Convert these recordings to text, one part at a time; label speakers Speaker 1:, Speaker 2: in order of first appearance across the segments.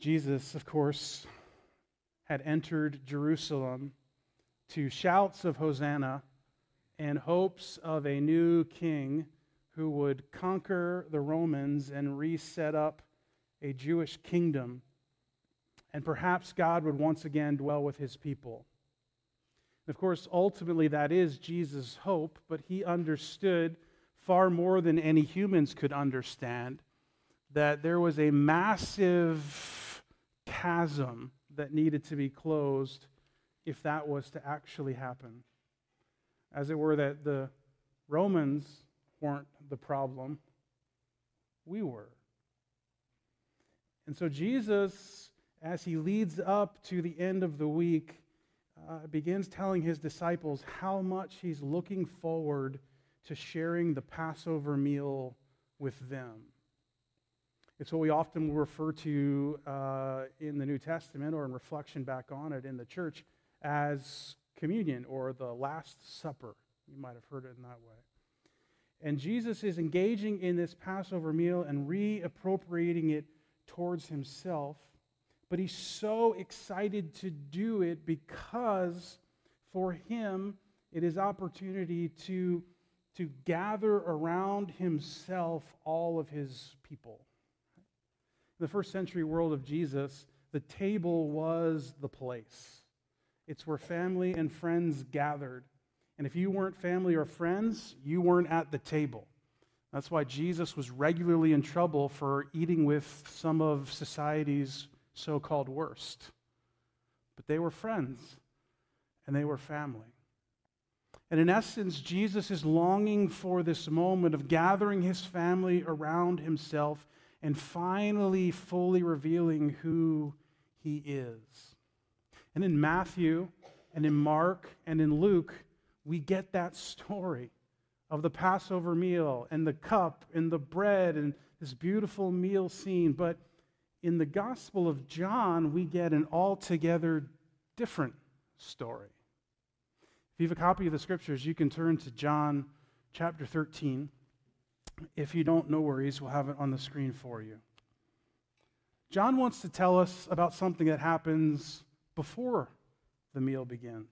Speaker 1: Jesus, of course, had entered Jerusalem to shouts of Hosanna and hopes of a new king who would conquer the Romans and reset up a Jewish kingdom. And perhaps God would once again dwell with his people. And of course, ultimately that is Jesus' hope, but he understood far more than any humans could understand that there was a massive chasm that needed to be closed if that was to actually happen. As it were, that the Romans weren't the problem, we were. And so Jesus, as he leads up to the end of the week, begins telling his disciples how much he's looking forward to sharing the Passover meal with them. It's what we often refer to in the New Testament or in reflection back on it in the church as communion or the Last Supper. You might have heard it in that way. And Jesus is engaging in this Passover meal and reappropriating it towards himself. But he's so excited to do it because for him it is opportunity to gather around himself all of his people. In the first century world of Jesus, the table was the place. It's where family and friends gathered. And if you weren't family or friends, you weren't at the table. That's why Jesus was regularly in trouble for eating with some of society's so-called worst. But they were friends, and they were family. And in essence, Jesus is longing for this moment of gathering his family around himself and finally fully revealing who he is. And in Matthew and in Mark and in Luke, we get that story of the Passover meal and the cup and the bread and this beautiful meal scene. But in the Gospel of John, we get an altogether different story. If you have a copy of the Scriptures, you can turn to John chapter 13. If you don't, no worries, we'll have it on the screen for you. John wants to tell us about something that happens before the meal begins.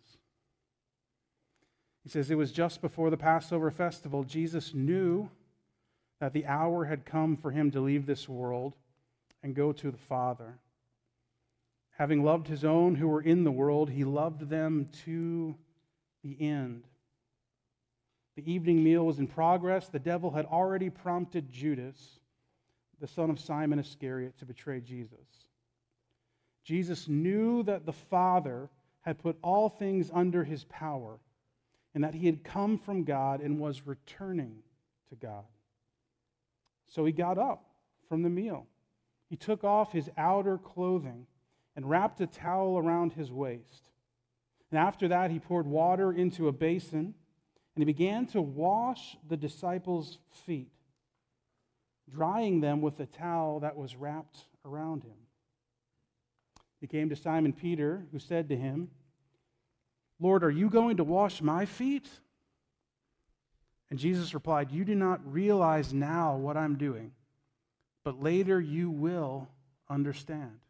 Speaker 1: He says, it was just before the Passover festival. Jesus knew that the hour had come for him to leave this world and go to the Father. Having loved his own who were in the world, he loved them to the end. The evening meal was in progress. The devil had already prompted Judas, the son of Simon Iscariot, to betray Jesus. Jesus knew that the Father had put all things under his power and that he had come from God and was returning to God. So he got up from the meal. He took off his outer clothing and wrapped a towel around his waist. And after that, he poured water into a basin, and he began to wash the disciples' feet, drying them with the towel that was wrapped around him. He came to Simon Peter, who said to him, "Lord, are you going to wash my feet?" And Jesus replied, "You do not realize now what I'm doing, but later you will understand."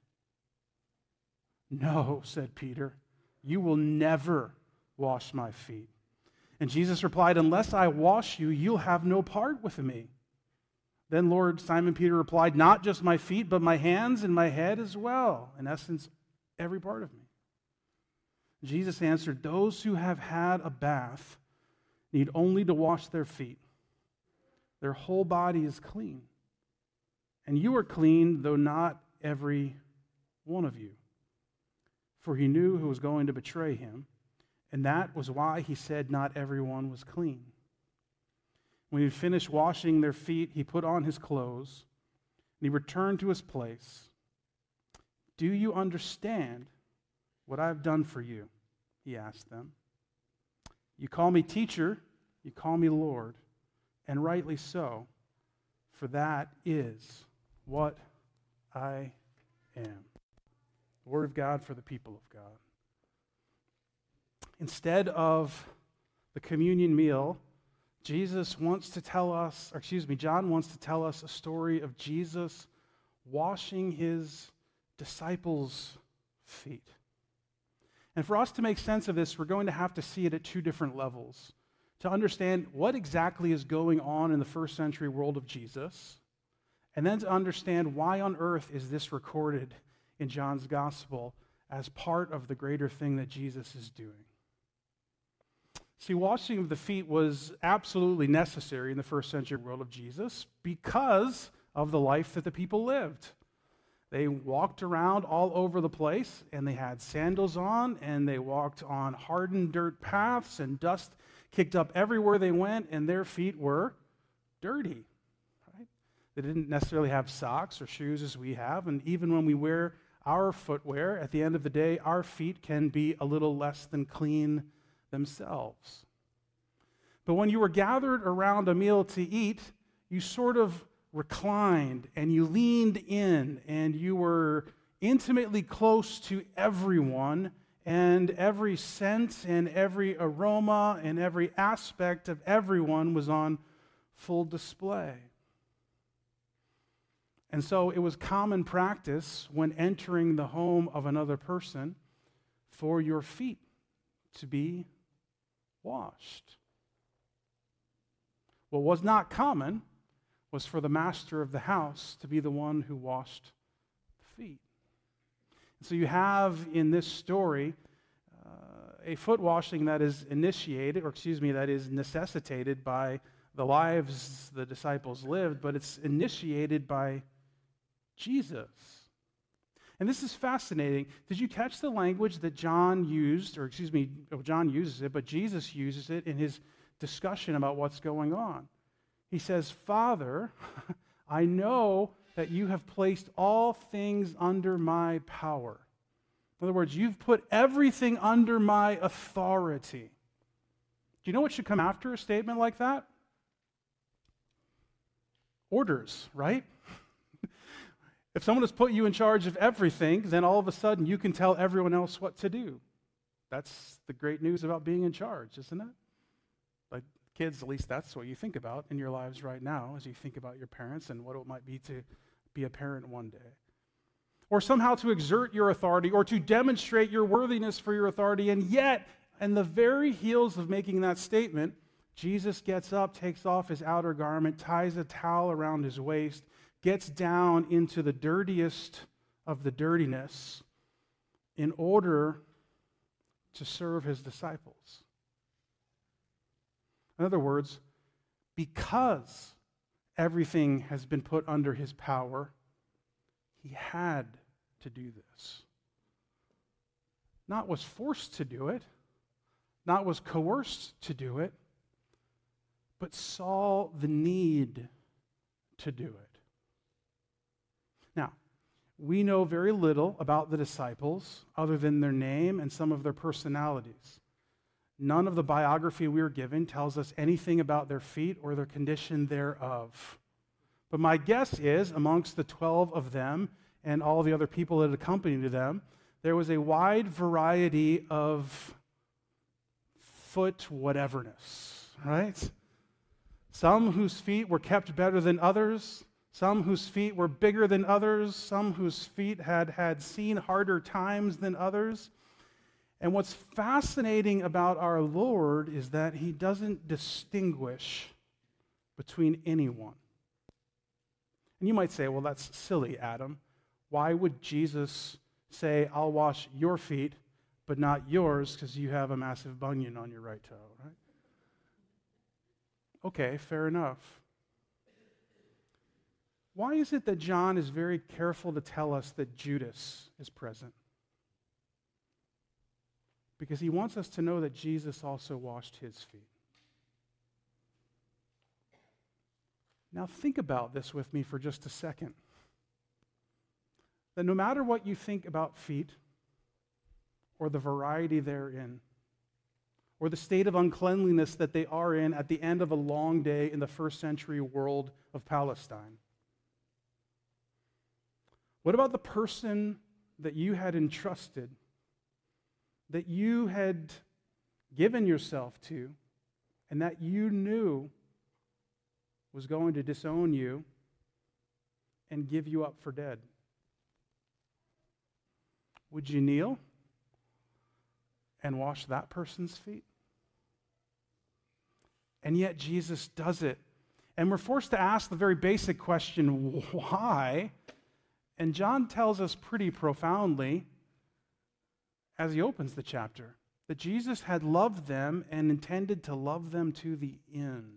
Speaker 1: "No," said Peter, "you will never wash my feet." And Jesus replied, "Unless I wash you, you'll have no part with me." Then Simon Peter replied, "Not just my feet, but my hands and my head as well." In essence, every part of me. Jesus answered, "Those who have had a bath need only to wash their feet. Their whole body is clean. And you are clean, though not every one of you." For he knew who was going to betray him, and that was why he said not everyone was clean. When he had finished washing their feet, he put on his clothes, and he returned to his place. "Do you understand what I have done for you?" he asked them. "You call me teacher, you call me Lord, and rightly so, for that is what I am." The Word of God for the people of God. Instead of the communion meal, John wants to tell us a story of Jesus washing his disciples' feet. And for us to make sense of this, we're going to have to see it at two different levels. To understand what exactly is going on in the first century world of Jesus, and then to understand why on earth is this recorded in John's gospel as part of the greater thing that Jesus is doing. See, washing of the feet was absolutely necessary in the first century world of Jesus because of the life that the people lived. They walked around all over the place, and they had sandals on, and they walked on hardened dirt paths, and dust kicked up everywhere they went, and their feet were dirty. Right? They didn't necessarily have socks or shoes as we have, and even when we wear our footwear, at the end of the day, our feet can be a little less than clean themselves. But when you were gathered around a meal to eat, you sort of reclined and you leaned in and you were intimately close to everyone, and every scent and every aroma and every aspect of everyone was on full display. And so it was common practice when entering the home of another person for your feet to be washed. What was not common was for the master of the house to be the one who washed the feet. So you have in this story a foot washing that is that is necessitated by the lives the disciples lived, but it's initiated by Jesus. And this is fascinating. Did you catch the language that John used, John uses it, but Jesus uses it in his discussion about what's going on? He says, "Father, I know that you have placed all things under my power." In other words, you've put everything under my authority. Do you know what should come after a statement like that? Orders, right? If someone has put you in charge of everything, then all of a sudden you can tell everyone else what to do. That's the great news about being in charge, isn't it? Like kids, at least that's what you think about in your lives right now as you think about your parents and what it might be to be a parent one day. Or somehow to exert your authority or to demonstrate your worthiness for your authority. And yet, in the very heels of making that statement, Jesus gets up, takes off his outer garment, ties a towel around his waist, gets down into the dirtiest of the dirtiness in order to serve his disciples. In other words, because everything has been put under his power, he had to do this. Not was forced to do it, not was coerced to do it, but saw the need to do it. Now, we know very little about the disciples other than their name and some of their personalities. None of the biography we are given tells us anything about their feet or their condition thereof. But my guess is, amongst the 12 of them and all the other people that accompanied them, there was a wide variety of foot whateverness, right? Some whose feet were kept better than others, some whose feet were bigger than others, some whose feet had seen harder times than others. And what's fascinating about our Lord is that he doesn't distinguish between anyone. And you might say, well, that's silly, Adam. Why would Jesus say, I'll wash your feet, but not yours because you have a massive bunion on your right toe, right? Okay, fair enough. Why is it that John is very careful to tell us that Judas is present? Because he wants us to know that Jesus also washed his feet. Now think about this with me for just a second. That no matter what you think about feet, or the variety therein, or the state of uncleanliness that they are in at the end of a long day in the first century world of Palestine, what about the person that you had entrusted, that you had given yourself to, and that you knew was going to disown you and give you up for dead? Would you kneel and wash that person's feet? And yet Jesus does it. And we're forced to ask the very basic question, why? And John tells us pretty profoundly, as he opens the chapter, that Jesus had loved them and intended to love them to the end.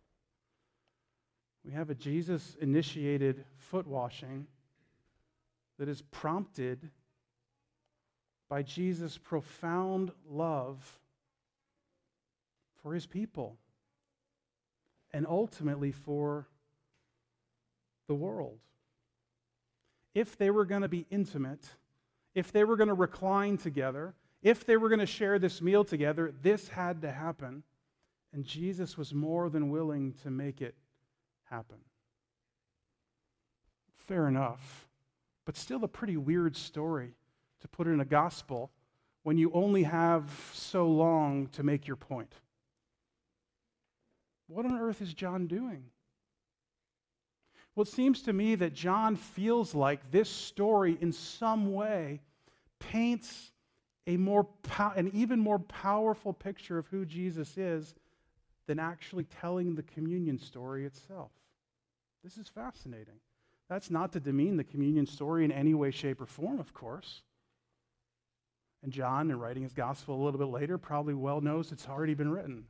Speaker 1: We have a Jesus-initiated foot washing that is prompted by Jesus' profound love for his people and ultimately for the world. If they were going to be intimate, if they were going to recline together, if they were going to share this meal together, this had to happen. And Jesus was more than willing to make it happen. Fair enough. But still a pretty weird story to put in a gospel when you only have so long to make your point. What on earth is John doing? Well, it seems to me that John feels like this story in some way paints an even more powerful picture of who Jesus is than actually telling the communion story itself. This is fascinating. That's not to demean the communion story in any way, shape, or form, of course. And John, in writing his gospel a little bit later, probably well knows it's already been written.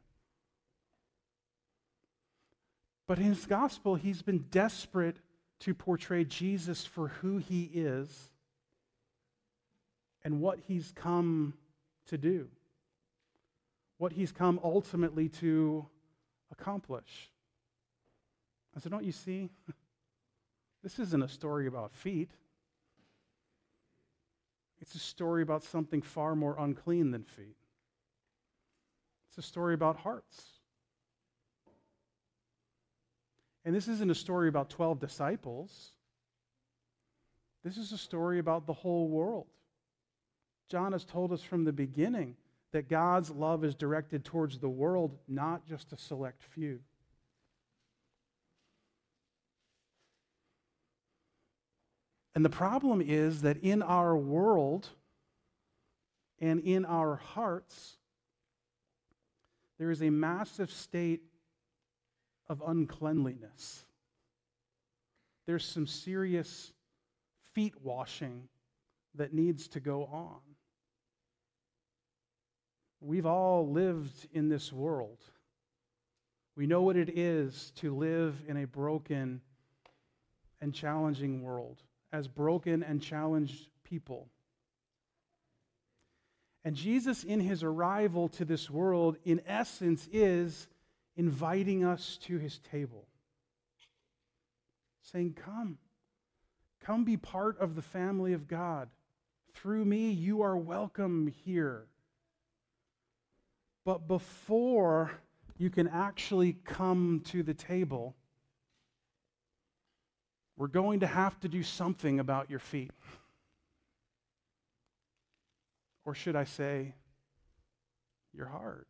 Speaker 1: But in his gospel, he's been desperate to portray Jesus for who he is and what he's come to do, what he's come ultimately to accomplish. I said, don't you see? This isn't a story about feet. It's a story about something far more unclean than feet. It's a story about hearts. And this isn't a story about 12 disciples. This is a story about the whole world. John has told us from the beginning that God's love is directed towards the world, not just a select few. And the problem is that in our world and in our hearts, there is a massive state of uncleanliness. There's some serious feet washing that needs to go on. We've all lived in this world. We know what it is to live in a broken and challenging world, as broken and challenged people. And Jesus, in his arrival to this world, in essence, is inviting us to his table, saying, come be part of the family of God. Through me, you are welcome here. But before you can actually come to the table, we're going to have to do something about your feet. Or should I say, your heart.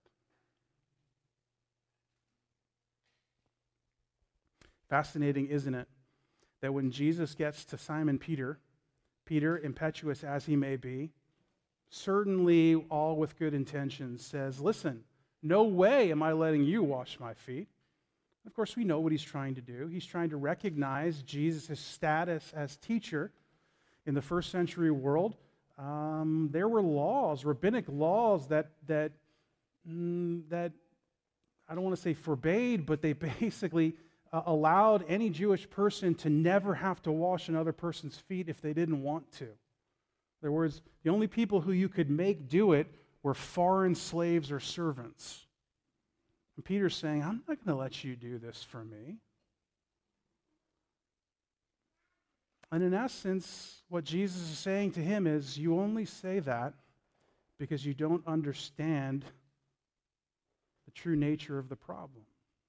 Speaker 1: Fascinating, isn't it, that when Jesus gets to Simon Peter, impetuous as he may be, certainly all with good intentions, says, listen, no way am I letting you wash my feet. Of course, we know what he's trying to do. He's trying to recognize Jesus' status as teacher. In the first century world, there were laws, rabbinic laws that I don't want to say forbade, but they basically allowed any Jewish person to never have to wash another person's feet if they didn't want to. In other words, the only people who you could make do it were foreign slaves or servants. And Peter's saying, I'm not going to let you do this for me. And in essence, what Jesus is saying to him is, you only say that because you don't understand the true nature of the problem.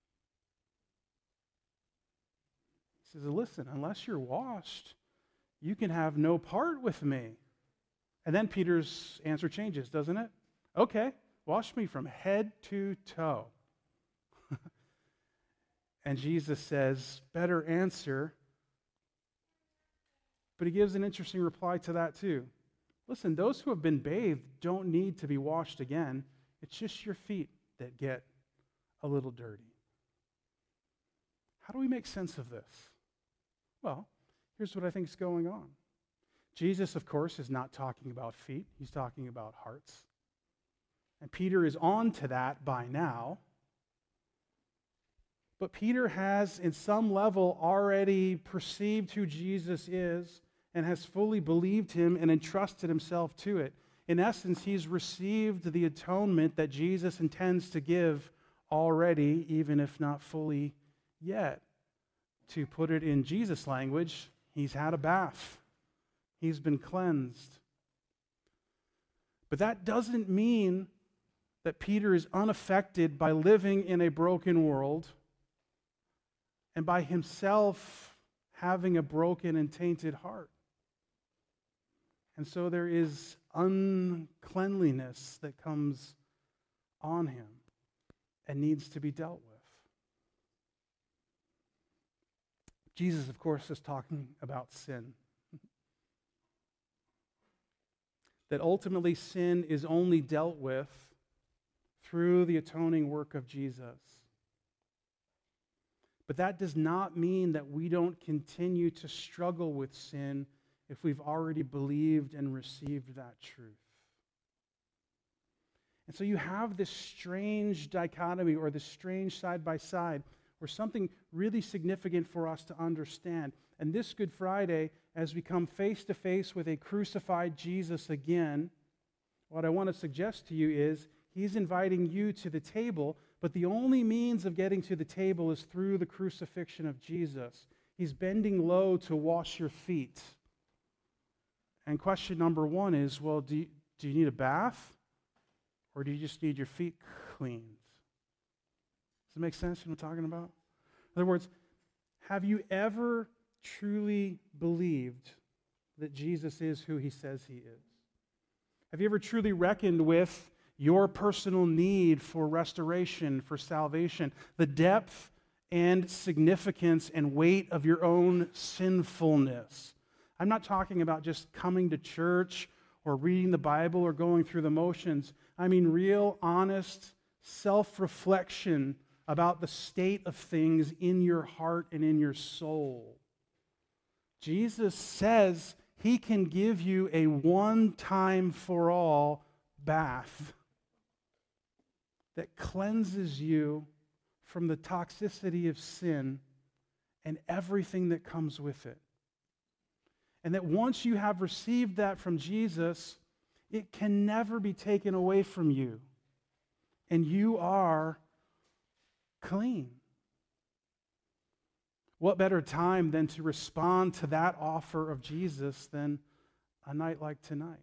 Speaker 1: He says, listen, unless you're washed, you can have no part with me. And then Peter's answer changes, doesn't it? Okay, wash me from head to toe. And Jesus says, better answer. But he gives an interesting reply to that too. Listen, those who have been bathed don't need to be washed again. It's just your feet that get a little dirty. How do we make sense of this? Well, here's what I think is going on. Jesus, of course, is not talking about feet. He's talking about hearts. And Peter is on to that by now. But Peter has, in some level, already perceived who Jesus is and has fully believed him and entrusted himself to it. In essence, he's received the atonement that Jesus intends to give already, even if not fully yet. To put it in Jesus' language, he's had a bath. He's been cleansed. But that doesn't mean that Peter is unaffected by living in a broken world and by himself having a broken and tainted heart. And so there is uncleanliness that comes on him and needs to be dealt with. Jesus, of course, is talking about sin. That ultimately sin is only dealt with through the atoning work of Jesus. But that does not mean that we don't continue to struggle with sin if we've already believed and received that truth. And so you have this strange dichotomy or this strange side-by-side where something really significant for us to understand. And this Good Friday, as we come face to face with a crucified Jesus again, what I want to suggest to you is he's inviting you to the table, but the only means of getting to the table is through the crucifixion of Jesus. He's bending low to wash your feet. And question number one is, well, do you need a bath? Or do you just need your feet cleaned? Does it make sense what I'm talking about? In other words, have you ever truly believed that Jesus is who he says he is? Have you ever truly reckoned with your personal need for restoration, for salvation, the depth and significance and weight of your own sinfulness? I'm not talking about just coming to church or reading the Bible or going through the motions. I mean real, honest self-reflection about the state of things in your heart and in your soul. Jesus says he can give you a one-time-for-all bath that cleanses you from the toxicity of sin and everything that comes with it. And that once you have received that from Jesus, it can never be taken away from you. And you are clean. What better time than to respond to that offer of Jesus than a night like tonight?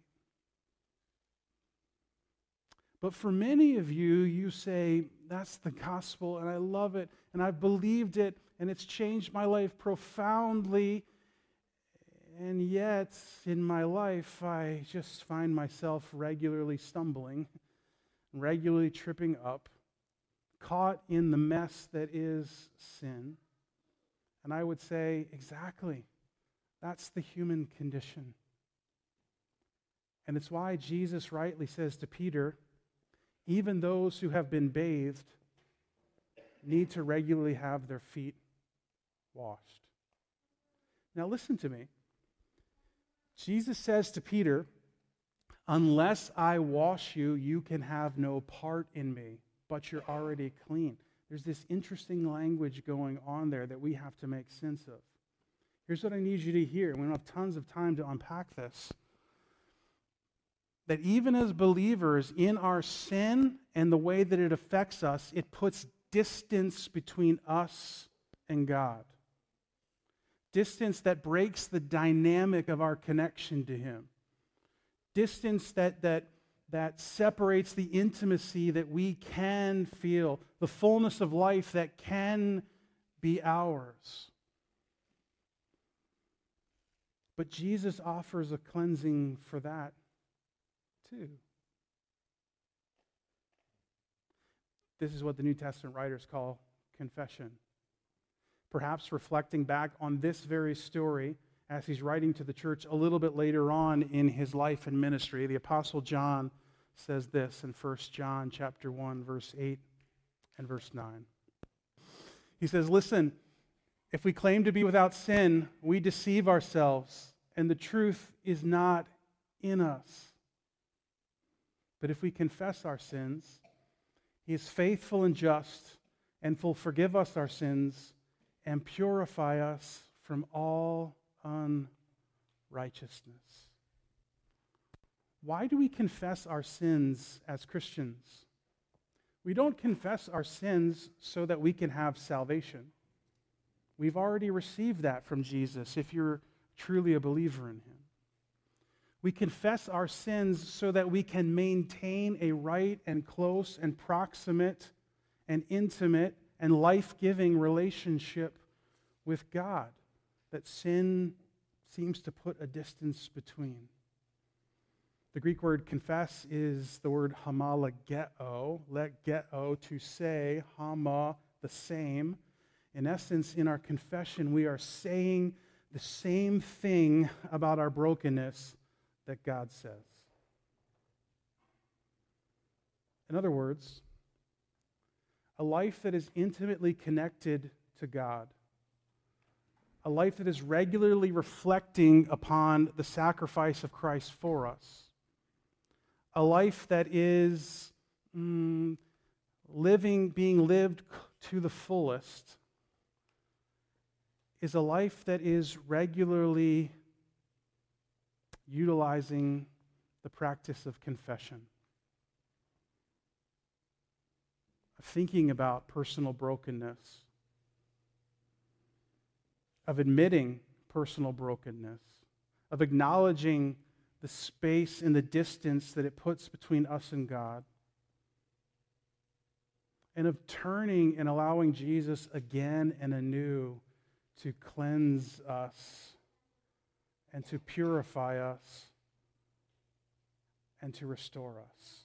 Speaker 1: But for many of you, you say, that's the gospel, and I love it, and I've believed it, and it's changed my life profoundly. And yet, in my life, I just find myself regularly stumbling, regularly tripping up, caught in the mess that is sin. And I would say, exactly, that's the human condition. And it's why Jesus rightly says to Peter, even those who have been bathed need to regularly have their feet washed. Now listen to me. Jesus says to Peter, unless I wash you, you can have no part in me, but you're already clean. There's this interesting language going on there that we have to make sense of. Here's what I need you to hear, and we don't have tons of time to unpack this. That even as believers in our sin and the way that it affects us, it puts distance between us and God. Distance that breaks the dynamic of our connection to him. Distance that separates the intimacy that we can feel, the fullness of life that can be ours. But Jesus offers a cleansing for that too. This is what the New Testament writers call confession. Perhaps reflecting back on this very story as he's writing to the church a little bit later on in his life and ministry. The Apostle John says this in 1 John chapter 1, verse 8 and verse 9. He says, "Listen, if we claim to be without sin, we deceive ourselves, and the truth is not in us. But if we confess our sins, He is faithful and just and will forgive us our sins and purify us from all unrighteousness." Why do we confess our sins as Christians? We don't confess our sins so that we can have salvation. We've already received that from Jesus if you're truly a believer in Him. We confess our sins so that we can maintain a right and close and proximate and intimate and life-giving relationship with God that sin seems to put a distance between. The Greek word confess is the word homologeo, legeo, to say, hama, the same. In essence, in our confession, we are saying the same thing about our brokenness that God says. In other words, a life that is intimately connected to God, a life that is regularly reflecting upon the sacrifice of Christ for us, a life that is being lived to the fullest, is a life that is regularly utilizing the practice of confession, of thinking about personal brokenness, of admitting personal brokenness, of acknowledging the space and the distance that it puts between us and God, and of turning and allowing Jesus again and anew to cleanse us and to purify us and to restore us.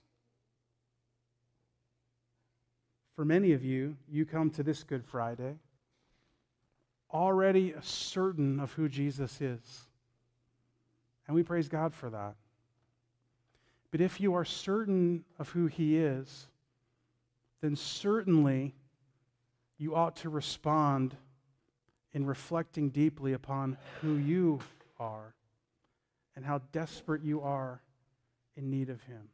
Speaker 1: For many of you, you come to this Good Friday already certain of who Jesus is. And we praise God for that. But if you are certain of who He is, then certainly you ought to respond in reflecting deeply upon who you are and how desperate you are in need of Him.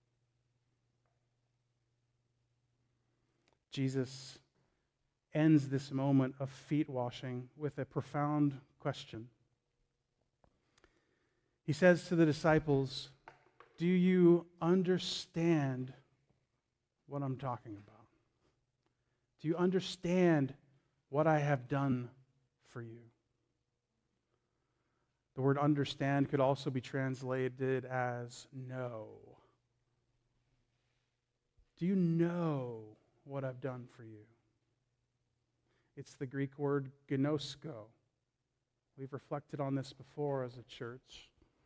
Speaker 1: Jesus ends this moment of feet washing with a profound question. He says to the disciples, "Do you understand what I'm talking about? Do you understand what I have done for you?" The word understand could also be translated as know. Do you know what I've done for you? It's the Greek word gnosko. We've reflected on this before as a church.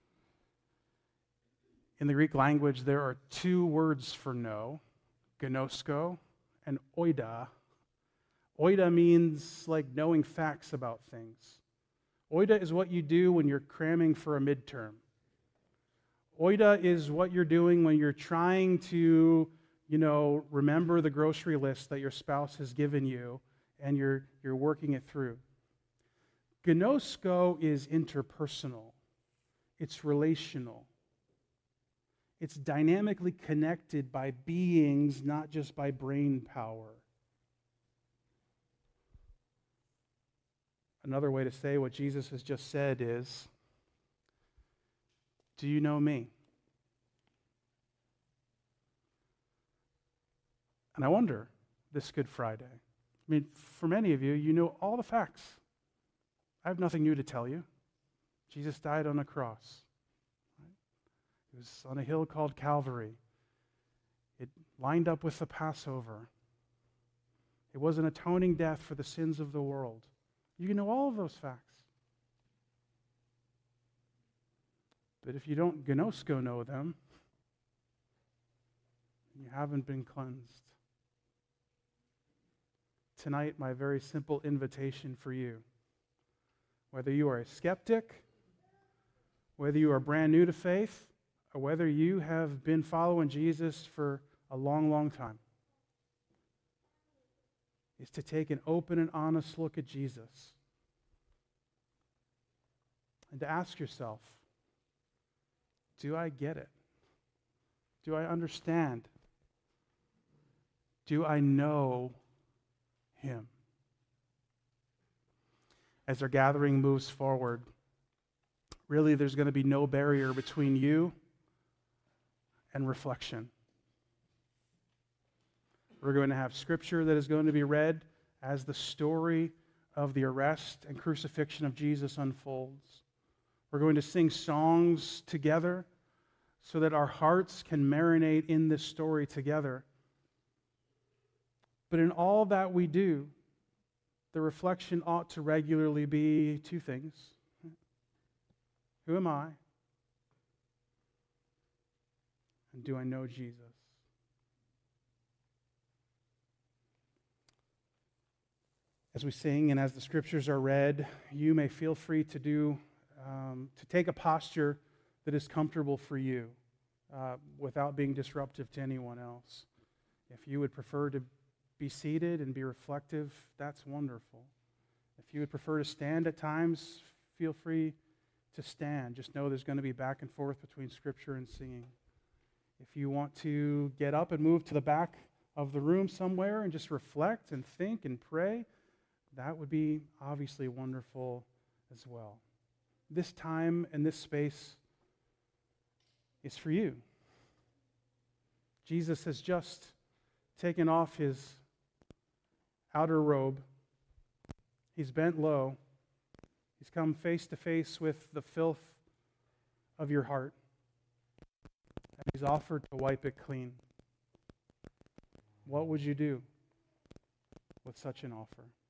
Speaker 1: In the Greek language, there are two words for know, gnosko and oida. Oida means like knowing facts about things. Oida is what you do when you're cramming for a midterm. Oida is what you're doing when you're trying to, remember the grocery list that your spouse has given you and you're working it through. Gnosko is interpersonal. It's relational. It's dynamically connected by beings, not just by brain power. Another way to say what Jesus has just said is, do you know me? And I wonder, this Good Friday, for many of you, you know all the facts. I have nothing new to tell you. Jesus died on a cross. It was on a hill called Calvary. It lined up with the Passover. It was an atoning death for the sins of the world. You know all of those facts. But if you don't gnosko know them, you haven't been cleansed. Tonight, my very simple invitation for you, Whether you are a skeptic, whether you are brand new to faith, or whether you have been following Jesus for a long, long time, is to take an open and honest look at Jesus and to ask yourself, do I get it? Do I understand? Do I know Him? As our gathering moves forward, really there's going to be no barrier between you and reflection. We're going to have scripture that is going to be read as the story of the arrest and crucifixion of Jesus unfolds. We're going to sing songs together so that our hearts can marinate in this story together. But in all that we do, the reflection ought to regularly be two things. Who am I? And do I know Jesus? As we sing and as the scriptures are read, you may feel free to take a posture that is comfortable for you without being disruptive to anyone else. If you would prefer to be seated and be reflective, that's wonderful. If you would prefer to stand at times, feel free to stand. Just know there's going to be back and forth between scripture and singing. If you want to get up and move to the back of the room somewhere and just reflect and think and pray, that would be obviously wonderful as well. This time and this space is for you. Jesus has just taken off his outer robe. He's bent low. He's come face to face with the filth of your heart. And he's offered to wipe it clean. What would you do with such an offer?